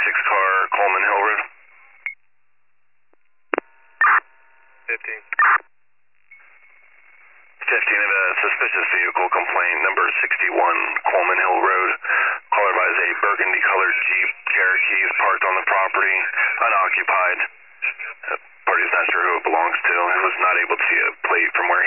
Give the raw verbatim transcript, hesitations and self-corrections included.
twenty-six car, Coleman Hill Road. fifteen. fifteen of a suspicious vehicle complaint, number sixty-one, Coleman Hill Road. Caller advised a burgundy colored Jeep Cherokee is parked on the property, unoccupied. Uh, party's not sure who it belongs to. He was not able to see a plate from where